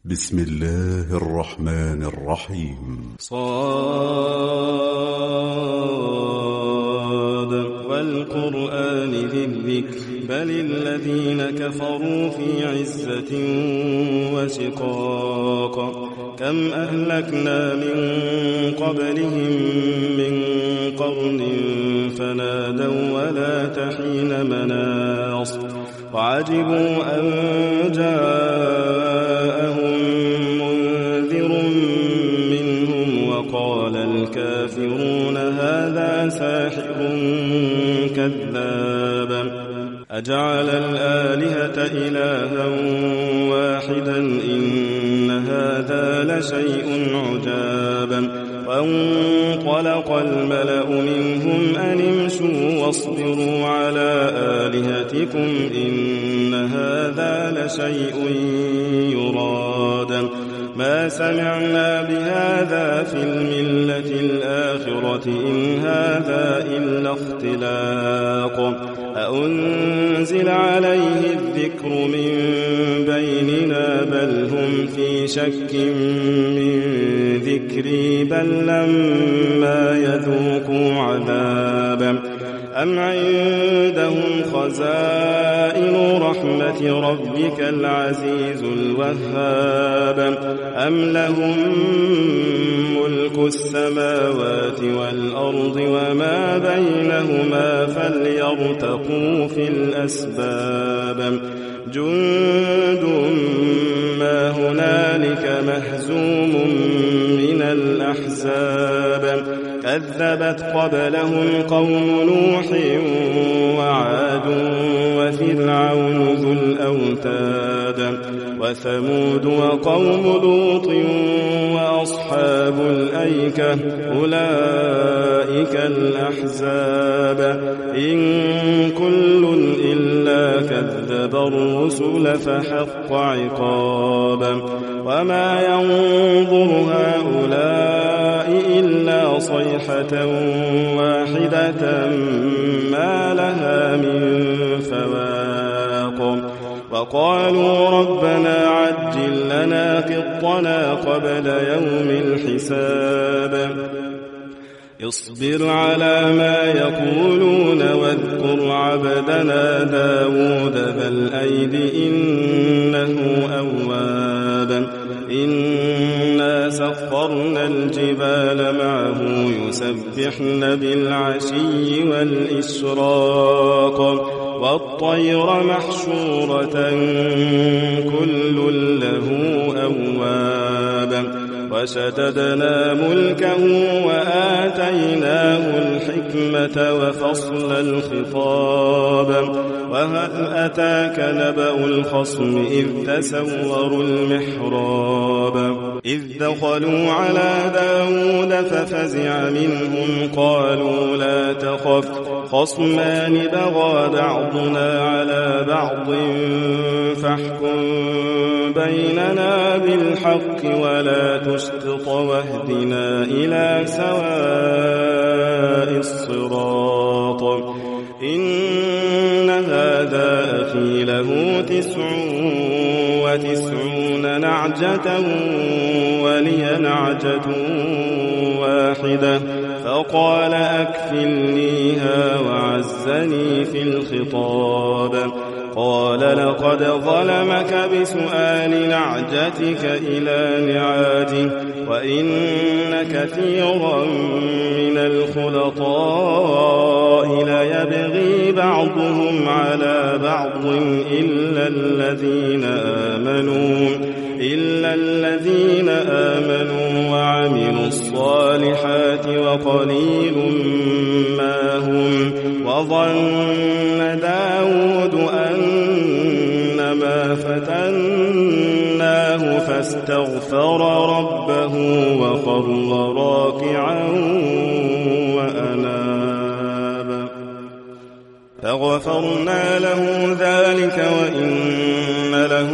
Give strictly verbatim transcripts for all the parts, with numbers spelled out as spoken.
بسم الله الرحمن الرحيم. صاد والقرآن ذي الذكر بل الذين كفروا في عزة وشقاق كم أهلكنا من قبلهم من قرن فنادوا ولا تحين مناص وعجبوا أن جاءهم منذر منهم وقال الكافرون هذا ساحر كذاب أجعل الآلهة إلها واحدا إن هذا لشيء عجاب وانطلق الملأ منهم أن امشوا واصبروا على آلهتكم إن هذا لشيء يراد ما سمعنا بهذا في الملة الآخرة إن هذا إلا اختلاق أأنزل عليه الذكر من بيننا بل هم في شك من ذكري بل لما يذوقوا عذابا أم عندهم خزائن رحمة ربك العزيز الوهاب أم لهم ملك السماوات والأرض وما بينهما فليرتقوا في الأسباب جند ما هنالك مهزوم من الأحزاب كذبت قبلهم قوم نوح وعاد وفرعون ذو الأوتاد وثمود وقوم لوط وأصحاب الأيكة أولئك الأحزاب إن كل إلا كذب الرسل فحق عقاب وما ينظر هؤلاء إلا صيحة واحدة ما لها من فواق وقالوا ربنا عجل لنا قطنا قبل يوم الحساب اصبر على ما يقولون واذكر عبدنا داود ذا الأيد إنه أواب إنا سخرنا الجبال معه يسبحن بالعشي والإشراق والطير محشورة كل له أواب وشددنا ملكه وآتيناه الحكمة وفصل الخطاب وهل أتاك نبأ الخصم إذ تسوروا المحراب إذ دخلوا على داود ففزع منهم قالوا لا تخف خصمان بغى بعضنا على بعض فاحكم بيننا بالحق ولا تشطط واهدنا إلى سواء الصراط إن هذا أخي له تسع وتسعون نعجة ولي نعجة واحدة فقال أكفلنيها وعزني في الخطاب قال لقد ظلمك بسؤال نعجتك إلى نعاجه وإن كثيرا من الخلطاء ليبغي بعضهم على بعض إلا الذين آمنوا إلا الذين آمنوا وعملوا الصالحات وقليل ما هم وظن داود أنما فتناه فاستغفر ربه وخر راكعا وأناب فغفرنا له ذلك وإن له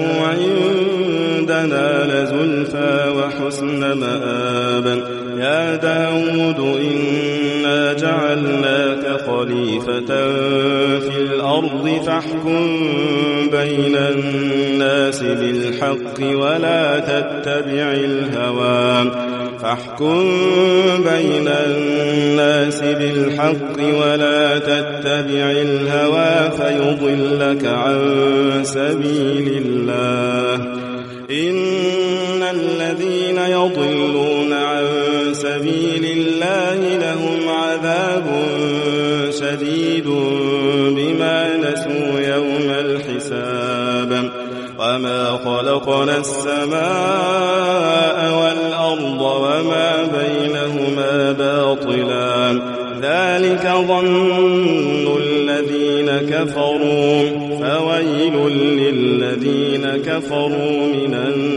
عندنا لزلفى وحسن مآب يا داود إنا جعلناك خليفة في الأرض فاحكم بين الناس الناس بالحق ولا تتبع الهوى فاحكم بين الناس بالحق ولا تتبع الهوى فيضلك عن سبيل الله إن الذين يضلون عن سبيل الله لهم عذاب شديد بما نسوا يوم الحساب وما خلقنا السماء والأرض وما بينهما باطلا ذلك ظن الذين كفروا فويل للذين كفروا من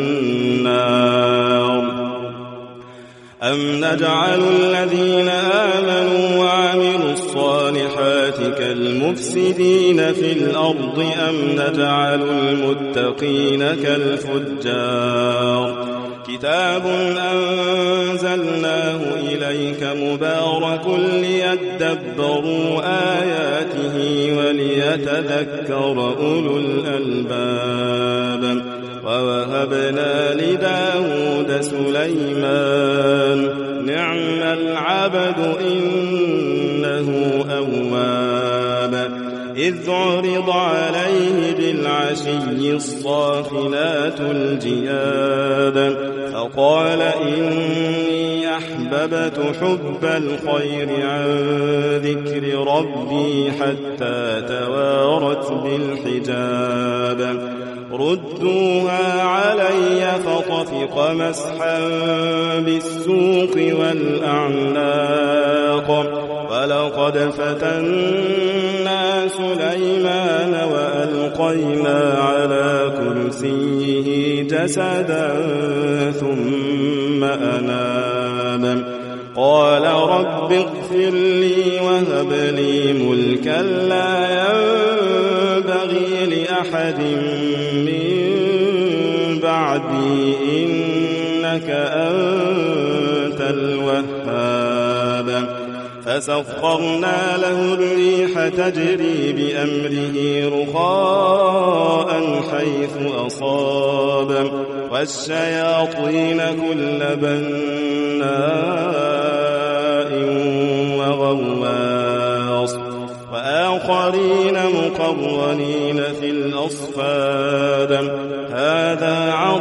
النار أم نجعل الذين آمنوا وعملوا الصالحات كالمفسدين في الأرض أم نجعل المتقين كالفجار كتاب أنزلناه إليك مبارك ليدبروا آياته وليتذكر أولو الألباب ووهبنا لداود سليمان نعم العبد إنه أواب إذ عرض عليه بالعشي الصافنات الجياد فقال إني أحببت حب الخير عن ذكر ربي حتى توارت بالحجاب ردوها علي فطفق مسحا بالسوق والأعناق ولقد فتنا سليمان وألقينا على كرسيه جسدا ثم أناب قال رب اغفر لي وهب لي ملكا لا ينبغي لأحد من بعدي إنك أنت الوهاب فسخرنا له الريح تجري بأمره رخاء حيث أصاب والشياطين كل بناء وغواص وآخرين مقرنين في الأصفاد هذا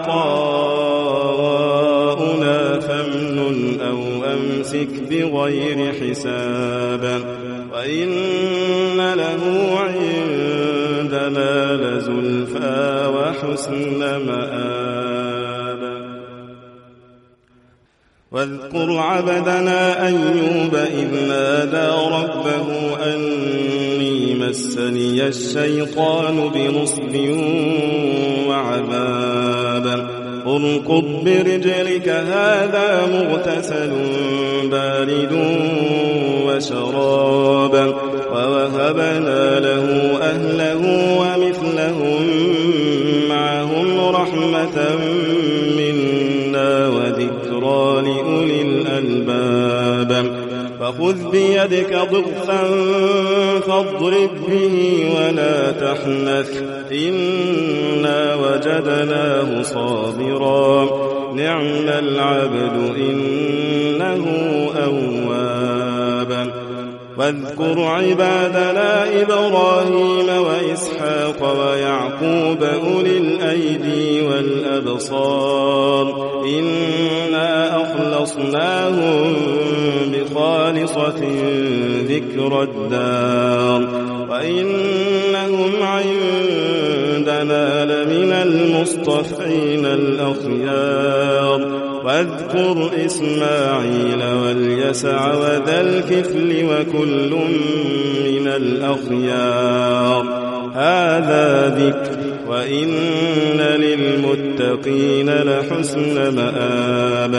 عطاؤنا فامنن أو أمسك بغير حساب وإن له عندنا لزلفى وحسن مآب واذكر عبدنا أيوب إذ نادى ربه أني مسني الشيطان بنصب وعذاب اركض برجلك هذا مغتسل بارد وشراب ووهبنا له أهله ومثلهم معهم رحمة منا وذكرى لأولي الألباب فخذ بيدك ضغثا فاضرب به ولا تحنث إنا وجدناه صابرا نعم العبد إنه أواب واذكر عبادنا إبراهيم وإسحاق ويعقوب أولي الأيدي والأبصار إنا أخلصناهم بخالصة ذكر الدار وإنهم عندنا لمن المصطفين الأخيار واذكر إسماعيل واليسع وذا الكفل وكل من الأخيار هذا ذكر وإن للمتقين لحسن مآب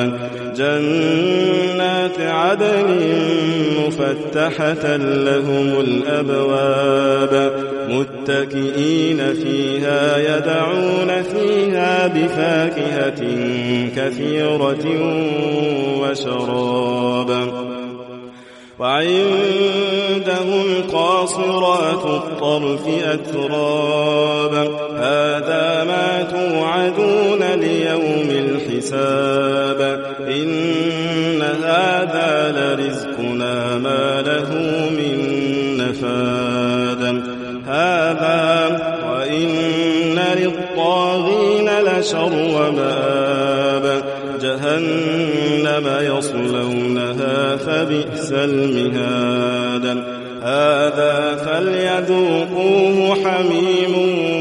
جنات عدن مفتحة لهم الأبواب متكئين فيها يدعون فيها بفاكهة كثيرة وشراب وعندهم قاصرات الطرف أتراب هذا ما توعدون ليوم الحساب إن هذا لرزقنا ما له من نفاد هذا وإن للطاغين لشر مآب جهنم يصلونها فبئس المهاد هذا فليذوقوه حميم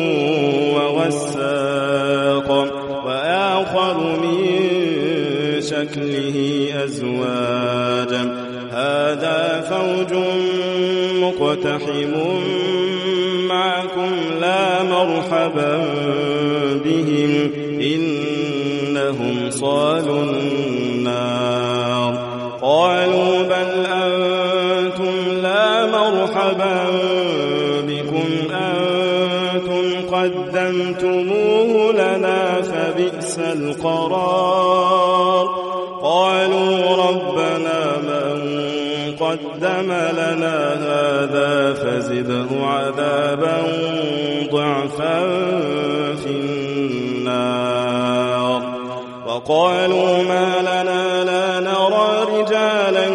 وغساق وآخر من شكله أزواج هذا فوج مقتحم معكم لا مرحبا بهم إنهم صالوا النار قالوا بل أنتم لا مرحبا بكم أنتم قدمتموه لنا فبئس القرار قالوا ربنا من قدم لنا هذا فزده عذابا ضعفا في النار وقالوا ما لنا لا نرى رجالا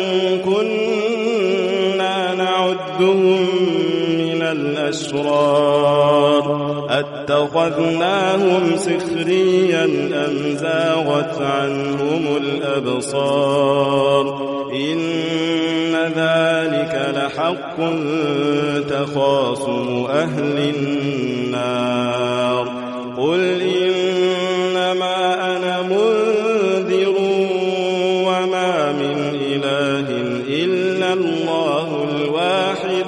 كنا نعدهم من الأشرار أتخذناهم سخريا أم زاغت عنهم الأبصار إن ذلك لحق تخاصم أهل النار قل إنما أنا منذر وما من إله إلا الله الواحد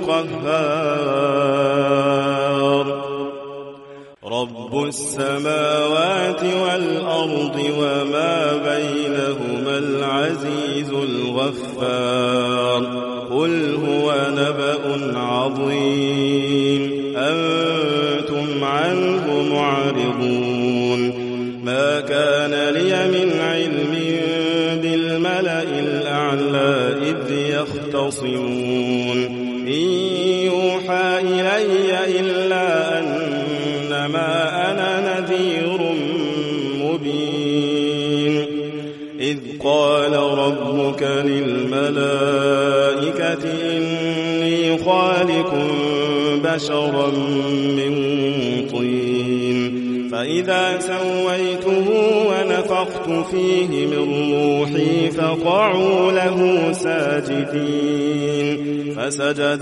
القهار رب السماوات والأرض وما بينهما العزيز الغفار قل هو نبأ عظيم أنتم عنه معرضون ما كان لي من علم بالملأ الأعلى إذ يختصمون إن يوحى إلي إلا أنما أنا نذير مبين إذ قال ربك للملائكة إني خالق بشرا من طين فإذا سويته ونفخت فيه من روحي فقعوا له ساجدين فسجد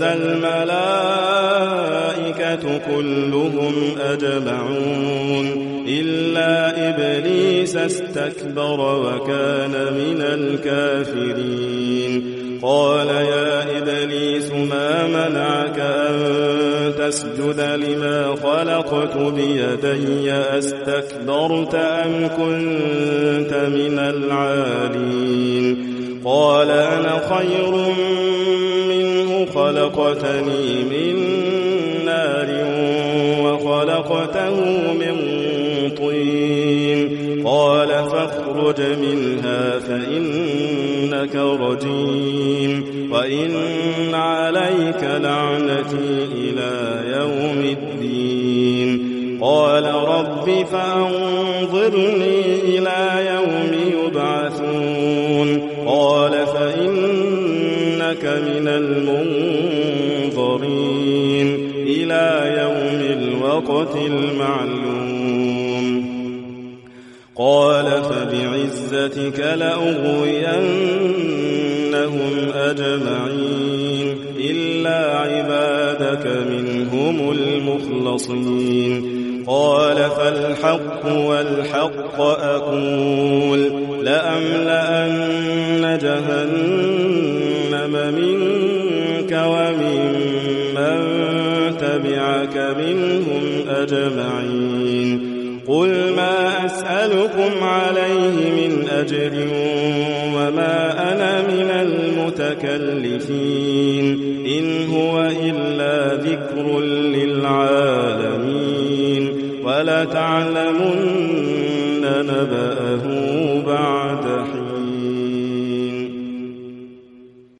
الملائكة كلهم أجمعون إلا إبليس استكبر وكان من الكافرين قال يا إبليس ما منعك أن تسجد لما خلقت بيدي أستكبرت أم كنت من العالين قال أنا خير منه خلقتني من نار وخلقته من طين قال فاخرج منها فإنك رجيم وإن عليك لعنتي إلى يوم الدين قال رب فأنظرني إلى يوم يبعثون قال فإنك من المنظرين إلى يوم الوقت المعلوم قال فبعزتك لأغوينهم أجمعين إلا عبادك منهم المخلصين قال فالحق والحق أقول لأملأن جهنم منك ومن من تبعك منهم أجمعين قل ما أسألكم عليه من أجر وما أنا من المتكلفين إن هو إلا ذكر للعالمين ولتعلمن نبأه